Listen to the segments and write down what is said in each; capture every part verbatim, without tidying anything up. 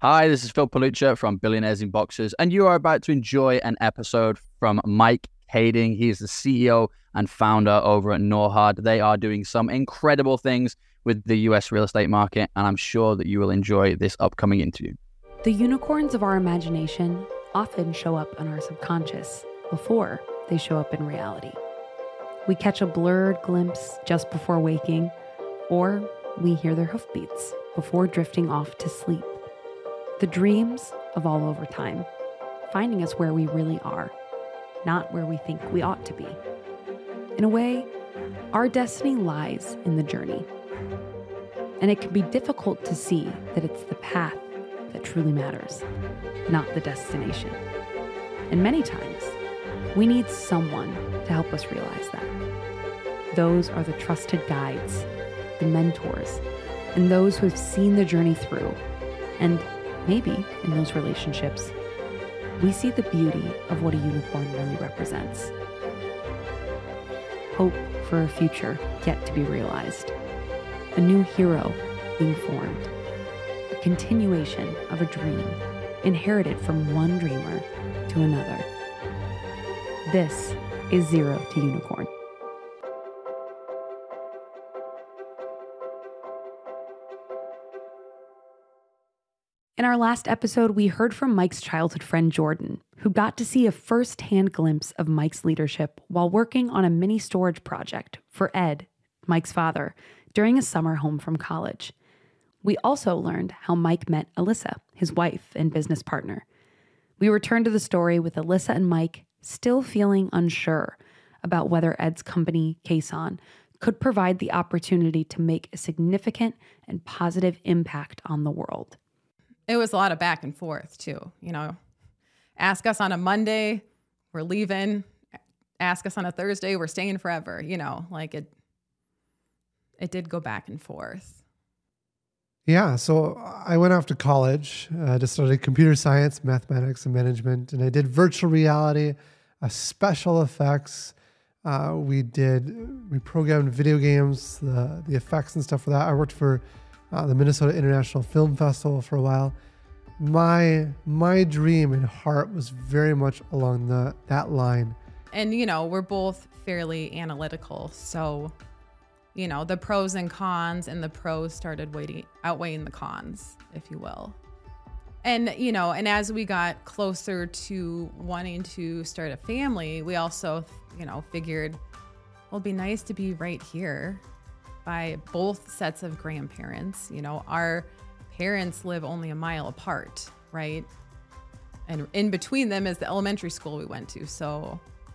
Hi, this is Phil Palucha from Billionaires in Boxers, and you are about to enjoy an episode from Mike Kading. He is the C E O and founder over at Norhard. They are doing some incredible things with the U S real estate market, and I'm sure that you will enjoy this upcoming interview. The unicorns of our imagination often show up in our subconscious before they show up in reality. We catch a blurred glimpse just before waking, or we hear their hoofbeats before drifting off to sleep. The dreams evolve over time, finding us where we really are, not where we think we ought to be. In a way, our destiny lies in the journey. And it can be difficult to see that it's the path that truly matters, not the destination. And many times, we need someone to help us realize that. Those are the trusted guides, the mentors, and those who have seen the journey through. And maybe in those relationships, we see the beauty of what a unicorn really represents. Hope for a future yet to be realized. A new hero being formed. A continuation of a dream inherited from one dreamer to another. This is Zero to Unicorn. In our last episode, we heard from Mike's childhood friend Jordan, who got to see a first-hand glimpse of Mike's leadership while working on a mini storage project for Ed, Mike's father, during a summer home from college. We also learned how Mike met Alyssa, his wife and business partner. We returned to the story with Alyssa and Mike still feeling unsure about whether Ed's company, Caisson, could provide the opportunity to make a significant and positive impact on the world. It was a lot of back and forth too. You know, ask us on a Monday, we're leaving. Ask us on a Thursday, we're staying forever. You know, like it, it did go back and forth. Yeah. So I went off to college uh, to study computer science, mathematics, and management. And I did virtual reality, uh, special effects. Uh, we did, we programmed video games, the, the effects and stuff for that. I worked for Uh, the Minnesota International Film Festival for a while. My my dream and heart was very much along the that line. And, you know, we're both fairly analytical. So, you know, the pros and cons and the pros started weighting, outweighing the cons, if you will. And, you know, and as we got closer to wanting to start a family, we also, you know, figured, well, it'd be nice to be right here by both sets of grandparents. You know, our parents live only a mile apart, right? And in between them is the elementary school we went to. So,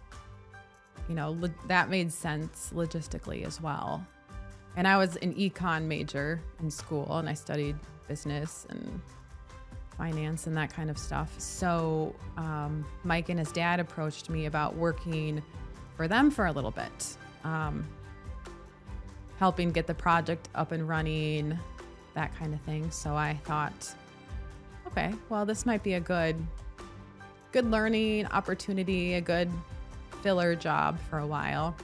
you know, lo- that made sense logistically as well. And I was an econ major in school, and I studied business and finance and that kind of stuff. So um, Mike and his dad approached me about working for them for a little bit. Um, helping get the project up and running, that kind of thing. So I thought, okay, well, this might be a good, good learning opportunity, a good filler job for a while.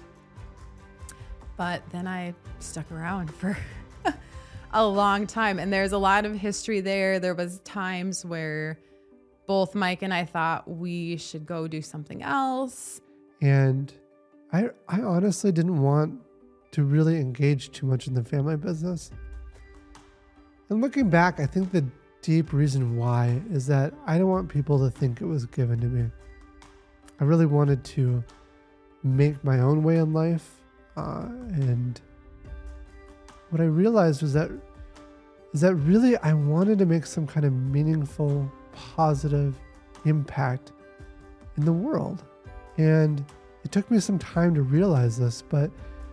But then I stuck around for a long time, and there's a lot of history there. There was times where both Mike and I thought we should go do something else. And I I honestly didn't want to really engage too much in the family business. And looking back, I think the deep reason why is that I don't want people to think it was given to me. I really wanted to make my own way in life. Uh, and what I realized was that is that really I wanted to make some kind of meaningful, positive impact in the world. And it took me some time to realize this, but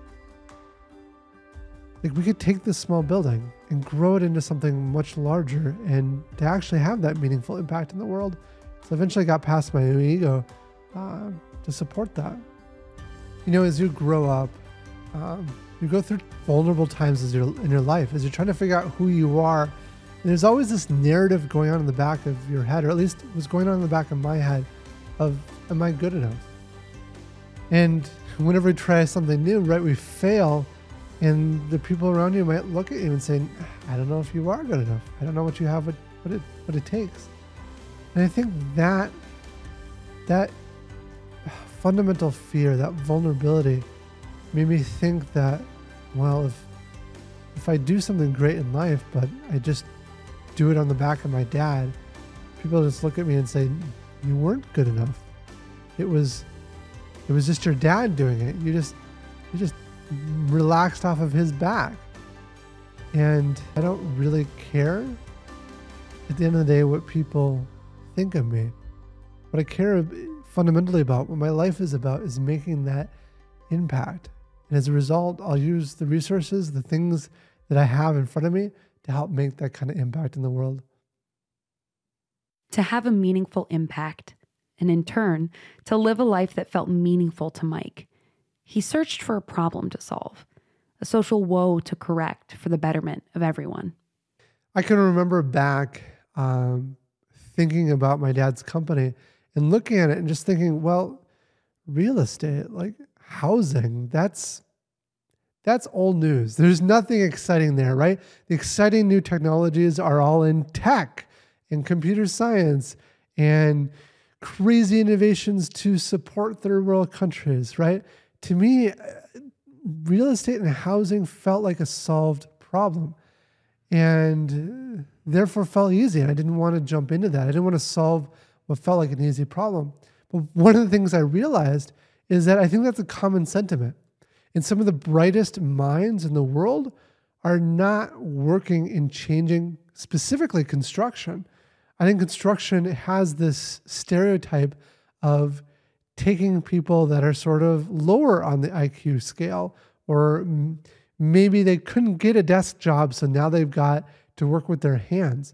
like we could take this small building and grow it into something much larger and to actually have that meaningful impact in the world. So eventually I got past my own ego uh, to support that. You know, as you grow up, um, you go through vulnerable times as your, in your life, as you're trying to figure out who you are. And there's always this narrative going on in the back of your head, or at least was going on in the back of my head of, am I good enough? And whenever we try something new, right, we fail. And the people around you might look at you and say, I don't know if you are good enough. I don't know what you have, what, what it what it takes. And I think that that fundamental fear, that vulnerability, made me think that, well, if if I do something great in life, but I just do it on the back of my dad, people just look at me and say, you weren't good enough. It was it was just your dad doing it. You just you just relaxed off of his back. And I don't really care at the end of the day what people think of me. What I care fundamentally about, what my life is about, is making that impact. And as a result, I'll use the resources, the things that I have in front of me to help make that kind of impact in the world. To have a meaningful impact, and in turn, to live a life that felt meaningful to Mike, he searched for a problem to solve, a social woe to correct for the betterment of everyone. I can remember back um, thinking about my dad's company and looking at it and just thinking, well, real estate, like housing, that's that's old news. There's nothing exciting there, right? The exciting new technologies are all in tech and computer science and crazy innovations to support third world countries, right? To me, real estate and housing felt like a solved problem and therefore felt easy. And I didn't want to jump into that. I didn't want to solve what felt like an easy problem. But one of the things I realized is that I think that's a common sentiment. And some of the brightest minds in the world are not working in changing specifically construction. I think construction has this stereotype of taking people that are sort of lower on the I Q scale, or m- maybe they couldn't get a desk job, so now they've got to work with their hands.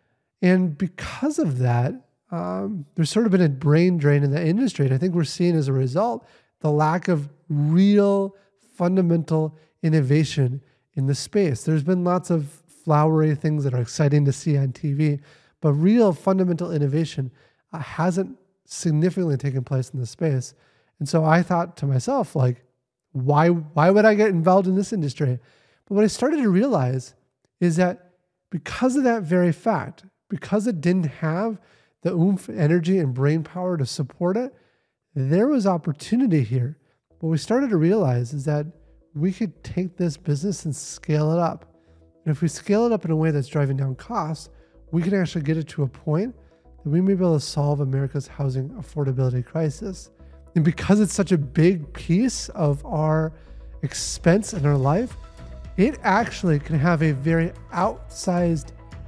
And because of that, um, there's sort of been a brain drain in the industry. And I think we're seeing as a result the lack of real fundamental innovation in the space. There's been lots of flowery things that are exciting to see on T V, but real fundamental innovation uh, hasn't significantly taken place in the space. And so I thought to myself, like, why, why would I get involved in this industry? But what I started to realize is that because of that very fact, because it didn't have the oomph, energy, and brain power to support it, there was opportunity here. What we started to realize is that we could take this business and scale it up. And if we scale it up in a way that's driving down costs, we can actually get it to a point that we may be able to solve America's housing affordability crisis. And because it's such a big piece of our expense in our life, it actually can have a very outsized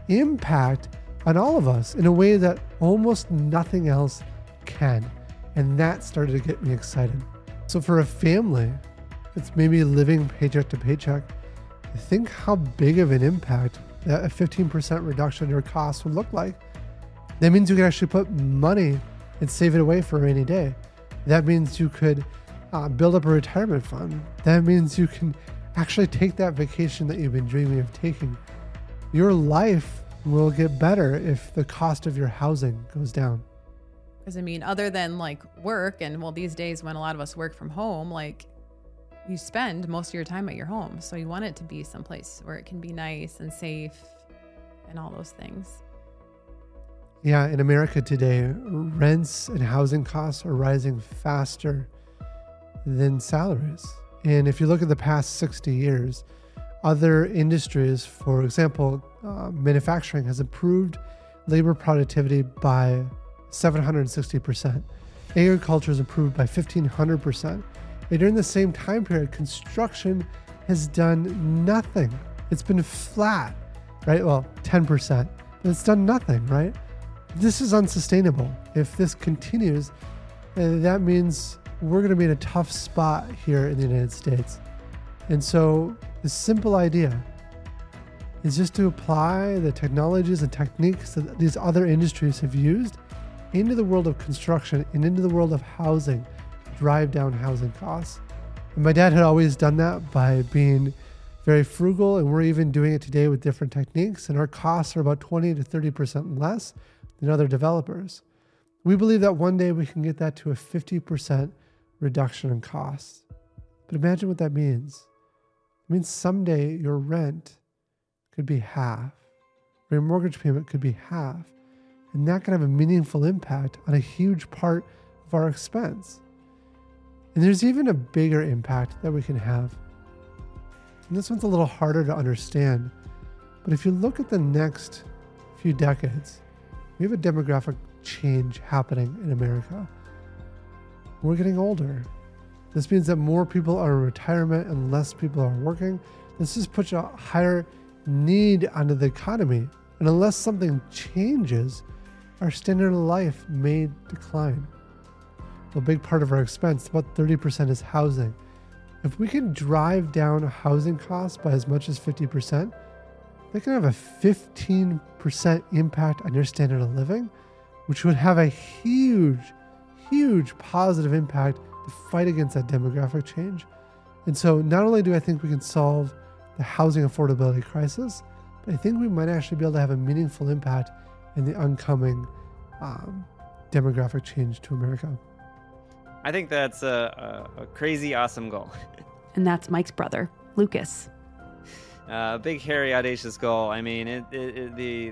impact on all of us in a way that almost nothing else can. And that started to get me excited. So for a family that's maybe living paycheck to paycheck, think how big of an impact that a fifteen percent reduction in your costs would look like. That means you can actually put money and save it away for a rainy day. That means you could uh, build up a retirement fund. That means you can actually take that vacation that you've been dreaming of taking. Your life will get better if the cost of your housing goes down. Because I mean, other than like work, and well, these days when a lot of us work from home, like you spend most of your time at your home. So you want it to be someplace where it can be nice and safe and all those things. Yeah, in America today, rents and housing costs are rising faster than salaries. And if you look at the past sixty years, other industries, for example, uh, manufacturing has improved labor productivity by seven hundred sixty percent. Agriculture has improved by fifteen hundred percent. And during the same time period, construction has done nothing. It's been flat, right? Well, ten percent, but it's done nothing, right? This is unsustainable. If this continues, uh, that means we're going to be in a tough spot here in the United States. And so the simple idea is just to apply the technologies and techniques that these other industries have used into the world of construction and into the world of housing to drive down housing costs. And my dad had always done that by being very frugal, and we're even doing it today with different techniques, and our costs are about twenty to thirty percent less than other developers. We believe that one day we can get that to a fifty percent reduction in costs. But imagine what that means. It means someday your rent could be half, or your mortgage payment could be half. And that can have a meaningful impact on a huge part of our expense. And there's even a bigger impact that we can have. And this one's a little harder to understand. But if you look at the next few decades, we have a demographic change happening in America. We're getting older. This means that more people are in retirement and less people are working. This just puts a higher need onto the economy. And unless something changes, our standard of life may decline. A big part of our expense, about thirty percent, is housing. If we can drive down housing costs by as much as fifty percent, they can have a fifteen percent impact on your standard of living, which would have a huge, huge positive impact to fight against that demographic change. And so not only do I think we can solve the housing affordability crisis, but I think we might actually be able to have a meaningful impact in the oncoming um, demographic change to America. I think that's a, a, a crazy, awesome goal. And that's Mike's brother, Lucas. A uh, big, hairy, audacious goal. I mean, it, it, it, the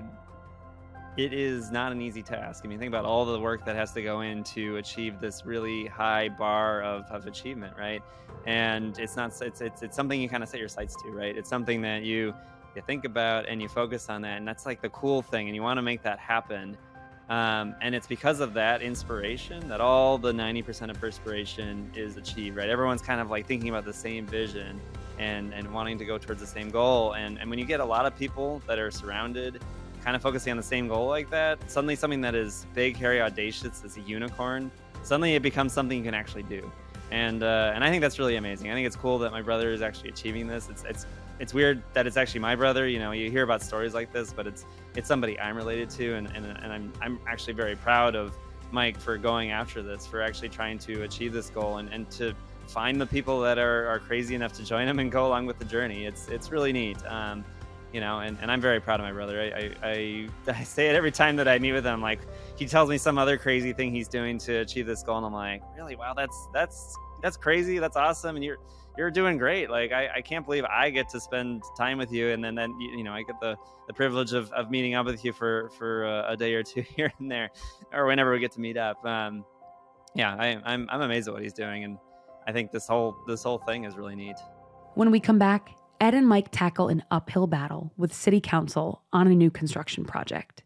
it is not an easy task. I mean, think about all the work that has to go in to achieve this really high bar of, of achievement, right? And it's not it's it's it's something you kind of set your sights to, right? It's something that you you think about and you focus on that, and that's like the cool thing, and you want to make that happen. Um, and it's because of that inspiration that all the ninety percent of perspiration is achieved, right? Everyone's kind of like thinking about the same vision and, and wanting to go towards the same goal. And, and when you get a lot of people that are surrounded, kind of focusing on the same goal like that, suddenly something that is big, hairy, audacious, as a unicorn, suddenly it becomes something you can actually do. And uh, and I think that's really amazing. I think it's cool that my brother is actually achieving this. It's it's it's weird that it's actually my brother. You know, you hear about stories like this, but it's it's somebody I'm related to, and, and, and I'm I'm actually very proud of Mike for going after this, for actually trying to achieve this goal, and, and to find the people that are, are crazy enough to join him and go along with the journey. It's it's really neat. Um, you know, and, and I'm very proud of my brother. I, I, I, I say it every time that I meet with him. Like, he tells me some other crazy thing he's doing to achieve this goal, and I'm like, really? Wow, that's that's that's crazy. That's awesome. And you're you're doing great. Like, I, I can't believe I get to spend time with you, and then then you know I get the, the privilege of, of meeting up with you for for a, a day or two here and there, or whenever we get to meet up. Um, yeah, I, I'm I'm amazed at what he's doing, and I think this whole this whole thing is really neat. When we come back, Ed and Mike tackle an uphill battle with City Council on a new construction project.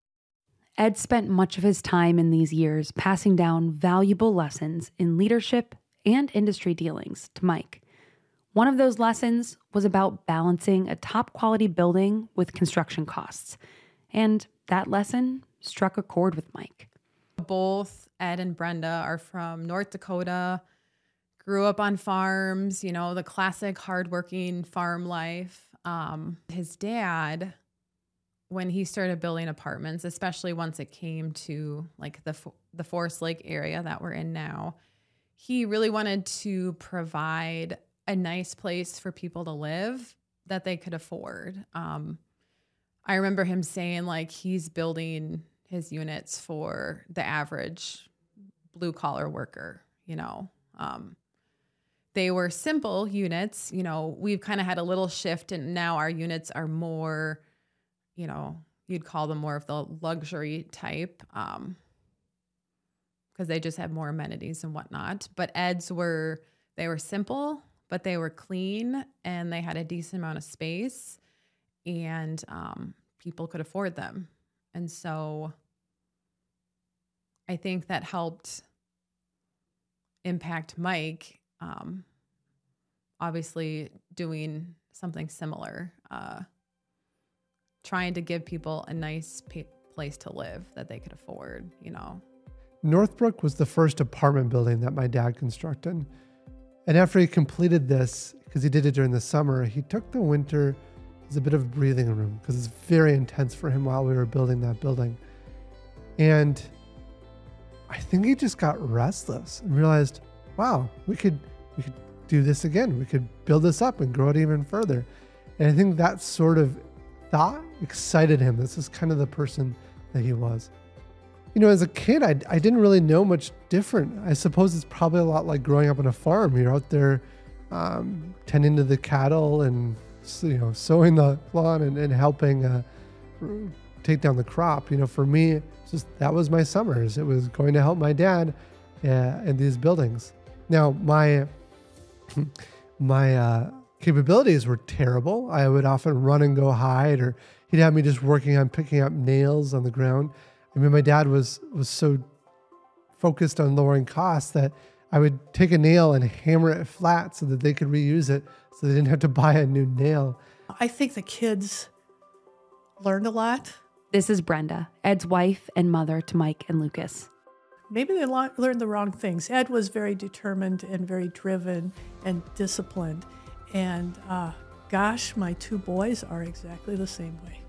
Ed spent much of his time in these years passing down valuable lessons in leadership and industry dealings to Mike. One of those lessons was about balancing a top-quality building with construction costs, and that lesson struck a chord with Mike. Both Ed and Brenda are from North Dakota, grew up on farms, you know, the classic hardworking farm life. Um, his dad, when he started building apartments, especially once it came to like the the Forest Lake area that we're in now, he really wanted to provide a nice place for people to live that they could afford. Um, I remember him saying like he's building his units for the average blue collar worker, you know. Um, They were simple units. You know, we've kind of had a little shift, and now our units are more, you know, you'd call them more of the luxury type, um, because they just have more amenities and whatnot. But Ed's were, they were simple, but they were clean, and they had a decent amount of space, and um, people could afford them. And so I think that helped impact Mike. Um, obviously doing something similar, uh, trying to give people a nice pa- place to live that they could afford, you know. Northbrook was the first apartment building that my dad constructed. And after he completed this, because he did it during the summer, he took the winter as a bit of a breathing room, because it's very intense for him while we were building that building. And I think he just got restless and realized, wow, we could we could do this again. We could build this up and grow it even further. And I think that sort of thought excited him. This is kind of the person that he was. You know, as a kid, I, I didn't really know much different. I suppose it's probably a lot like growing up on a farm. You're out there um, tending to the cattle and, you know, sowing the lawn and, and helping uh, take down the crop. You know, for me, it's just that was my summers. It was going to help my dad uh, in these buildings. Now, my my uh, capabilities were terrible. I would often run and go hide, or he'd have me just working on picking up nails on the ground. I mean, my dad was was so focused on lowering costs that I would take a nail and hammer it flat so that they could reuse it, so they didn't have to buy a new nail. I think the kids learned a lot. This is Brenda, Ed's wife and mother to Mike and Lucas. Maybe they lo- learned the wrong things. Ed was very determined and very driven and disciplined. And uh, gosh, my two boys are exactly the same way.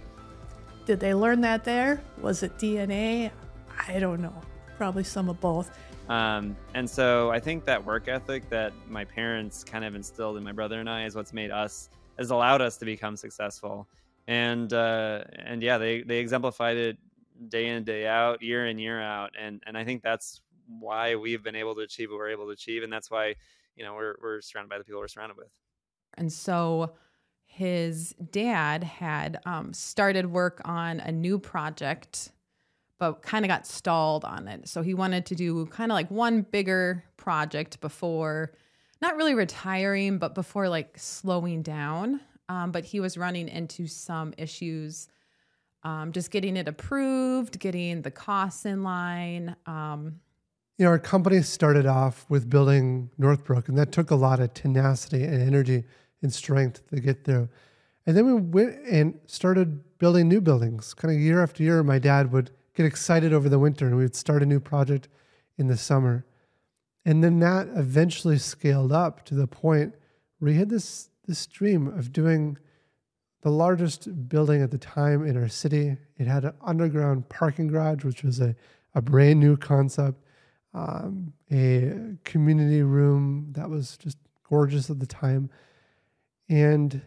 Did they learn that there? Was it D N A? I don't know. Probably some of both. Um, and so I think that work ethic that my parents kind of instilled in my brother and I is what's made us, has allowed us to become successful. And uh, and yeah, they, they exemplified it day in, day out, year in, year out. And and I think that's why we've been able to achieve what we're able to achieve. And that's why, you know, we're we're surrounded by the people we're surrounded with. And so his dad had um, started work on a new project, but kind of got stalled on it. So he wanted to do kind of like one bigger project before, not really retiring, but before like slowing down. Um, but he was running into some issues, um, just getting it approved, getting the costs in line. Um, You know, our company started off with building Northbrook, and that took a lot of tenacity and energy and strength to get there. And then we went and started building new buildings. Kind of year after year, my dad would get excited over the winter, and we would start a new project in the summer. And then that eventually scaled up to the point where he had this, this dream of doing the largest building at the time in our city. It had an underground parking garage, which was a, a brand new concept. Um, a community room that was just gorgeous at the time, and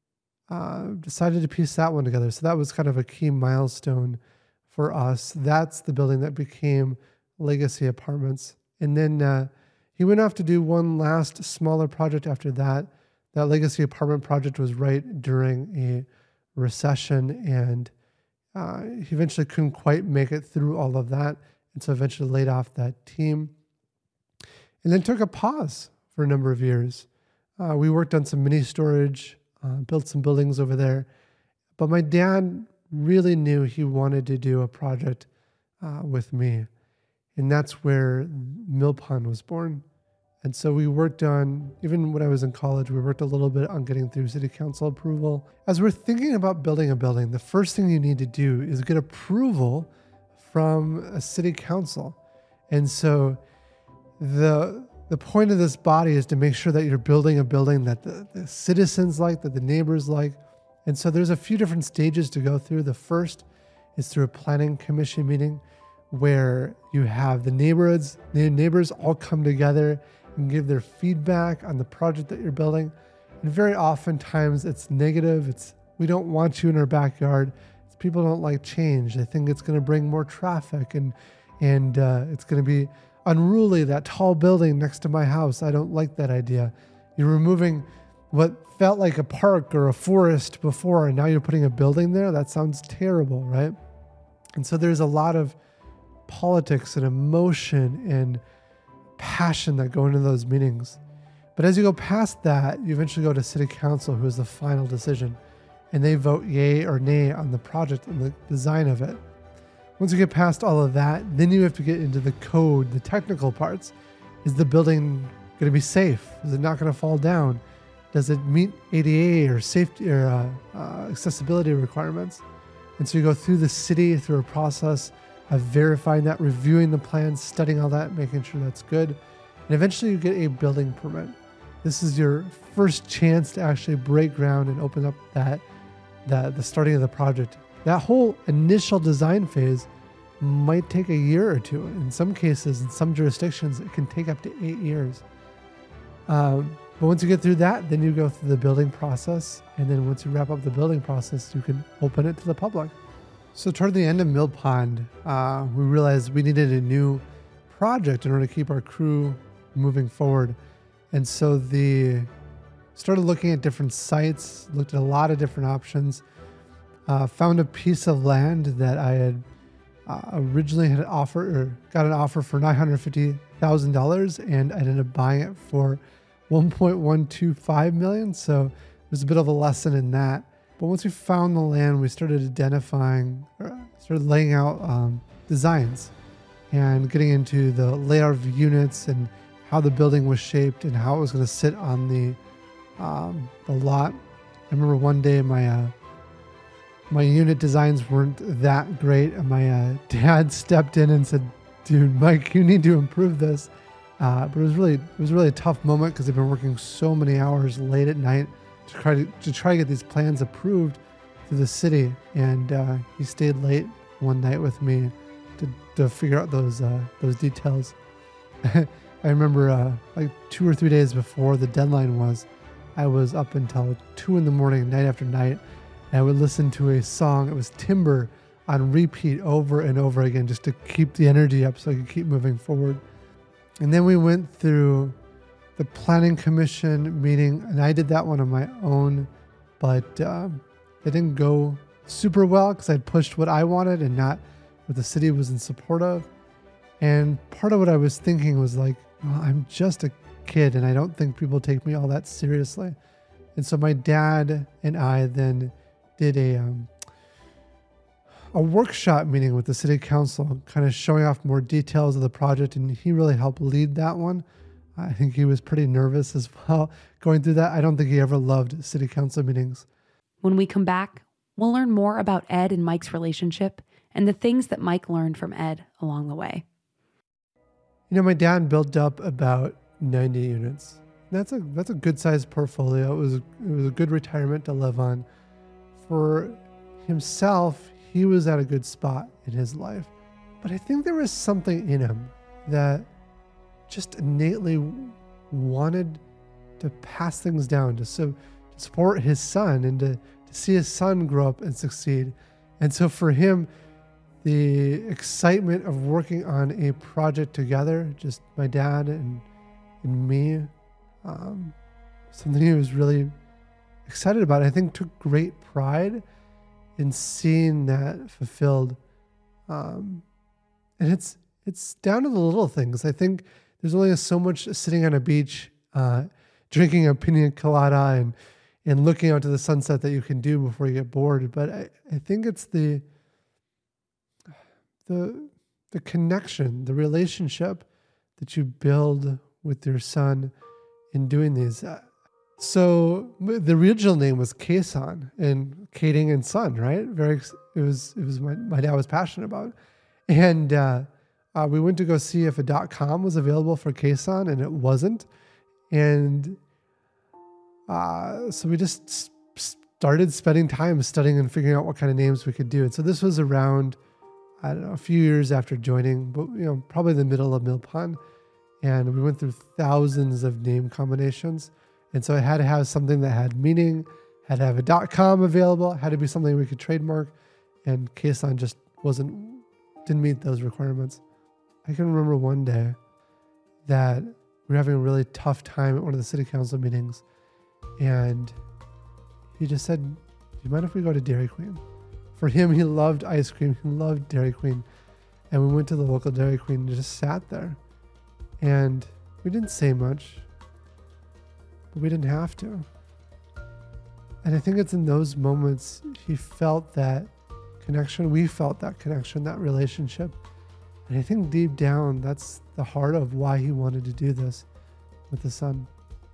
uh, decided to piece that one together. So that was kind of a key milestone for us. That's the building that became Legacy Apartments. And then uh, he went off to do one last smaller project after that. That Legacy Apartment project was right during a recession, and uh, he eventually couldn't quite make it through all of that. And so eventually laid off that team, and then took a pause for a number of years. Uh, we worked on some mini storage, uh, built some buildings over there. But my dad really knew he wanted to do a project uh, with me. And that's where Mill Pond was born. And so we worked on, even when I was in college, we worked a little bit on getting through city council approval. As we're thinking about building a building, the first thing you need to do is get approval from a city council. And so the the point of this body is to make sure that you're building a building that the, the citizens like, that the neighbors like. And so there's a few different stages to go through. The first is through a planning commission meeting where you have the neighborhoods, the neighbors all come together and give their feedback on the project that you're building. And very oftentimes it's negative. It's, we don't want you in our backyard. People don't like change. They think it's going to bring more traffic, and and uh, it's going to be unruly, that tall building next to my house. I don't like that idea. You're removing what felt like a park or a forest before, and now you're putting a building there. That sounds terrible, right? And so there's a lot of politics and emotion and passion that go into those meetings. But as you go past that, you eventually go to city council, who is the final decision. And they vote yay or nay on the project and the design of it. Once you get past all of that, then you have to get into the code, the technical parts. Is the building going to be safe? Is it not going to fall down? Does it meet A D A or safety or uh, uh, accessibility requirements? And so you go through the city through a process of verifying that, reviewing the plans, studying all that, making sure that's good. And eventually you get a building permit. This is your first chance to actually break ground and open up that The, the starting of the project. That whole initial design phase might take a year or two. In some cases, in some jurisdictions, it can take up to eight years. Um, but once you get through that, then you go through the building process. And then once you wrap up the building process, you can open it to the public. So toward the end of Mill Pond, uh, we realized we needed a new project in order to keep our crew moving forward. And so the started looking at different sites, looked at a lot of different options, uh, found a piece of land that I had uh, originally had offered or got an offer for nine hundred fifty thousand dollars, and I ended up buying it for one point one two five million dollars. So it was a bit of a lesson in that. But once we found the land, we started identifying, or started laying out um, designs and getting into the layout of units and how the building was shaped and how it was going to sit on the um, the lot. I remember one day my uh, my unit designs weren't that great, and my uh, dad stepped in and said, "Dude, Mike, you need to improve this." Uh, but it was really it was really a tough moment because I've been working so many hours late at night to try to, to try to get these plans approved through the city, and uh, he stayed late one night with me to, to figure out those uh, those details. I remember uh, like two or three days before the deadline was, I was up until two in the morning, night after night, and I would listen to a song. It was Timber on repeat over and over again, just to keep the energy up so I could keep moving forward. And then we went through the planning commission meeting, and I did that one on my own, but um, it didn't go super well because I'd pushed what I wanted and not what the city was in support of. And part of what I was thinking was like, well, I'm just a kid and I don't think people take me all that seriously. And so my dad and I then did a um, a workshop meeting with the city council, kind of showing off more details of the project, and he really helped lead that one. I think he was pretty nervous as well going through that. I don't think he ever loved city council meetings. When we come back, we'll learn more about Ed and Mike's relationship and the things that Mike learned from Ed along the way. You know, my dad built up about ninety units. That's a that's a good sized portfolio. It was a, it was a good retirement to live on. For himself, he was at a good spot in his life. But I think there was something in him that just innately wanted to pass things down, to, so, to support his son and to, to see his son grow up and succeed. And so for him, the excitement of working on a project together, just my dad and, and me, um, something he was really excited about. I think took great pride in seeing that fulfilled. Um, and it's it's down to the little things. I think there's only so much sitting on a beach, uh, drinking a pina colada and, and looking out to the sunset that you can do before you get bored. But I, I think it's the the the connection, the relationship that you build with your son in doing these. So the original name was Kason, and Kading and Son, right? Very, it was it was my, my dad was passionate about, and uh, uh, we went to go see if a .com was available for Kason, and it wasn't, and uh, so we just started spending time studying and figuring out what kind of names we could do. And so this was around, I don't know, a few years after joining, but you know, probably the middle of Mill Pond, and we went through thousands of name combinations. And so it had to have something that had meaning, had to have a .com available, had to be something we could trademark, and Kason just wasn't, didn't meet those requirements. I can remember one day that we were having a really tough time at one of the city council meetings, and he just said, "Do you mind if we go to Dairy Queen?" For him, he loved ice cream, he loved Dairy Queen, and we went to the local Dairy Queen and just sat there, and we didn't say much. But we didn't have to. And I think it's in those moments he felt that connection. We felt that connection, that relationship. And I think deep down, that's the heart of why he wanted to do this with the son.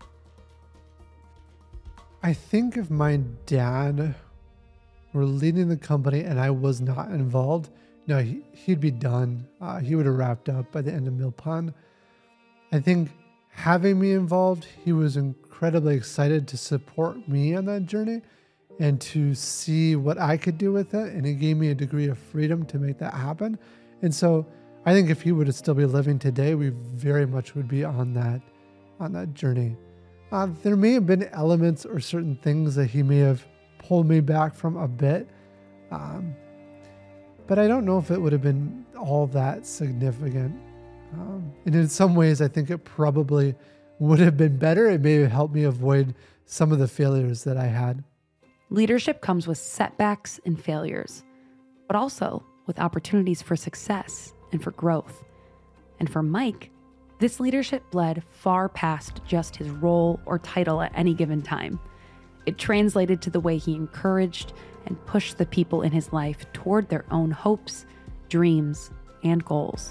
I think if my dad were leading the company and I was not involved, no, he, he'd be done. Uh, he would have wrapped up by the end of Mill Pond. I think having me involved, he was incredibly excited to support me on that journey and to see what I could do with it. And he gave me a degree of freedom to make that happen. And so I think if he would still be living today, we very much would be on that, on that journey. Uh, there may have been elements or certain things that he may have pulled me back from a bit. Um, but I don't know if it would have been all that significant. Um, and in some ways, I think it probably would have been better. It may have helped me avoid some of the failures that I had. Leadership comes with setbacks and failures, but also with opportunities for success and for growth. And for Mike, this leadership bled far past just his role or title at any given time. It translated to the way he encouraged and pushed the people in his life toward their own hopes, dreams, and goals.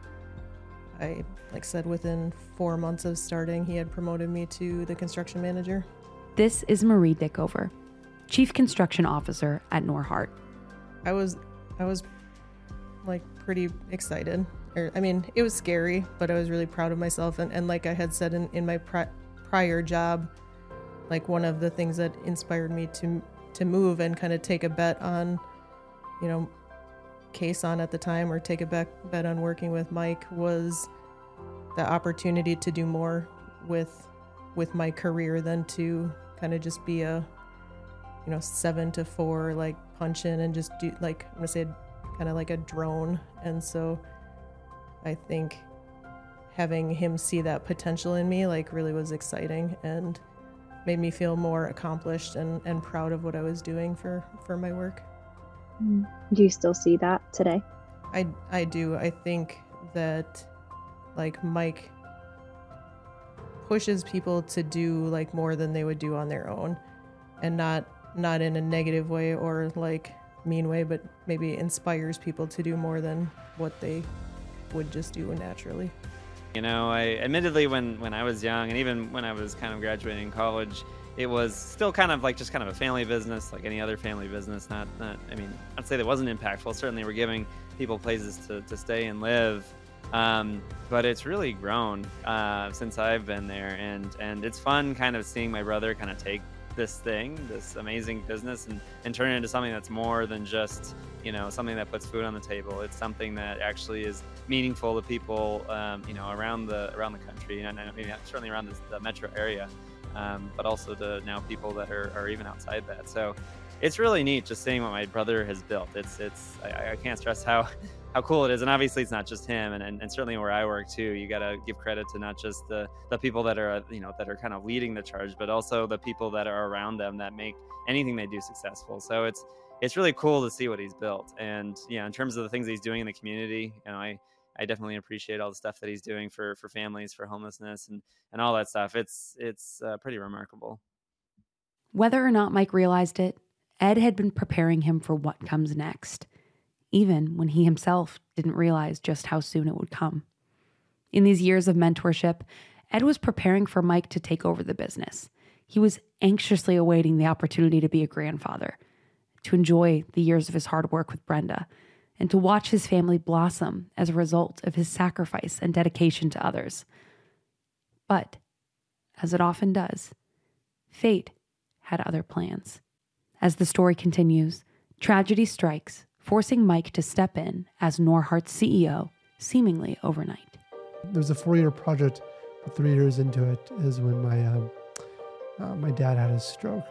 I, like said, within four months of starting, he had promoted me to the construction manager. This is Marie Dickover, Chief Construction Officer at Norhart. I was, I was like pretty excited. Or, I mean, it was scary, but I was really proud of myself. And, and like I had said in, in my pri- prior job, like one of the things that inspired me to to move and kind of take a bet on, you know, Caisson at the time, or take a bet, bet on working with Mike, was the opportunity to do more with with my career than to kind of just be a, you know, seven to four, like punch in and just do, like, I'm gonna say kind of like a drone. And so I think having him see that potential in me, like, really was exciting and made me feel more accomplished and, and proud of what I was doing for, for my work. Do you still see that today? I, I do. I think that, like, Mike pushes people to do, like, more than they would do on their own, and not not in a negative way or, like, mean way, but maybe inspires people to do more than what they would just do naturally. You know, I admittedly, when, when I was young, and even when I was kind of graduating college, it was still kind of like just kind of a family business, like any other family business. Not, not I mean, I'd say that wasn't impactful. Certainly we're giving people places to, to stay and live. Um, but it's really grown uh, since I've been there. And, and it's fun kind of seeing my brother kind of take this thing, this amazing business, and, and turn it into something that's more than just, you know, something that puts food on the table. It's something that actually is meaningful to people, um, you know, around the around the country, and I mean, certainly around the, the metro area, um, but also to now people that are, are even outside that. So it's really neat just seeing what my brother has built. It's it's I, I can't stress how how cool it is. And obviously it's not just him, and, and, and certainly where I work too, you got to give credit to not just the, the people that are, you know, that are kind of leading the charge, but also the people that are around them that make anything they do successful. So it's, it's really cool to see what he's built. And yeah, in terms of the things he's doing in the community, you know, I, I definitely appreciate all the stuff that he's doing for, for families, for homelessness, and, and all that stuff. It's, it's uh, pretty remarkable. Whether or not Mike realized it, Ed had been preparing him for what comes next, even when he himself didn't realize just how soon it would come. In these years of mentorship, Ed was preparing for Mike to take over the business. He was anxiously awaiting the opportunity to be a grandfather, to enjoy the years of his hard work with Brenda, and to watch his family blossom as a result of his sacrifice and dedication to others. But, as it often does, fate had other plans. As the story continues, tragedy strikes, forcing Mike to step in as Norhart's C E O, seemingly overnight. There was a four-year project, but three years into it is when my um, uh, my dad had a stroke.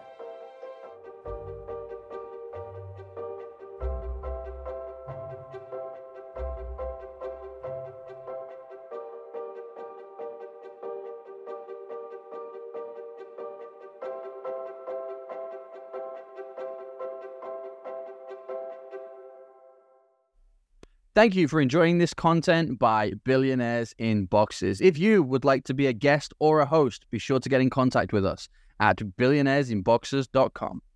Thank you for enjoying this content by Billionaires in Boxes. If you would like to be a guest or a host, be sure to get in contact with us at billionaires in boxes dot com.